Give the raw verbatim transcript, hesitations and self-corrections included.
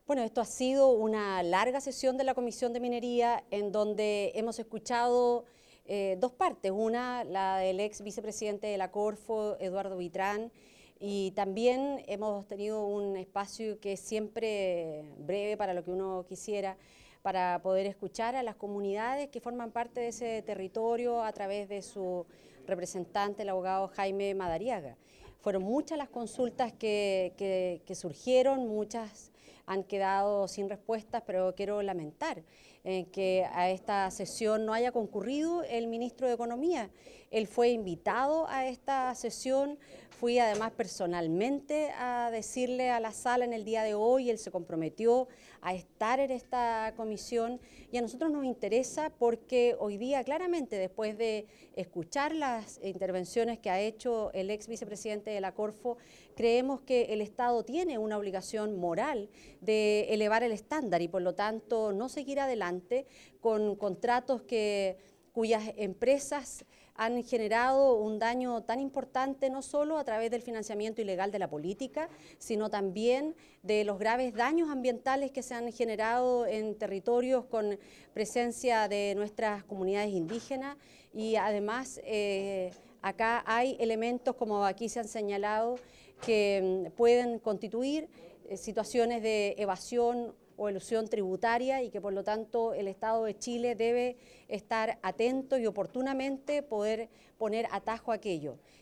Bueno, esto ha sido una larga sesión de la Comisión de Minería en donde hemos escuchado eh, dos partes. Una, la del ex vicepresidente de la Corfo, Eduardo Vitrán, y también hemos tenido un espacio que es siempre breve para lo que uno quisiera, para poder escuchar a las comunidades que forman parte de ese territorio a través de su representante, el abogado Jaime Madariaga. Fueron muchas las consultas que, que, que surgieron, muchas han quedado sin respuestas, pero quiero lamentar eh, que a esta sesión no haya concurrido el ministro de Economía. Él fue invitado a esta sesión, fui además personalmente a decirle a la sala en el día de hoy, él se comprometió a estar en esta comisión y a nosotros nos interesa porque hoy día claramente después de escuchar las intervenciones que ha hecho el ex vicepresidente de la Corfo, creemos que el Estado tiene una obligación moral de elevar el estándar y por lo tanto no seguir adelante con contratos que, cuyas empresas han generado un daño tan importante no solo a través del financiamiento ilegal de la política, sino también de los graves daños ambientales que se han generado en territorios con presencia de nuestras comunidades indígenas y además eh, acá hay elementos como aquí se han señalado que pueden constituir eh, situaciones de evasión o elusión tributaria y que por lo tanto el Estado de Chile debe estar atento y oportunamente poder poner atajo a aquello.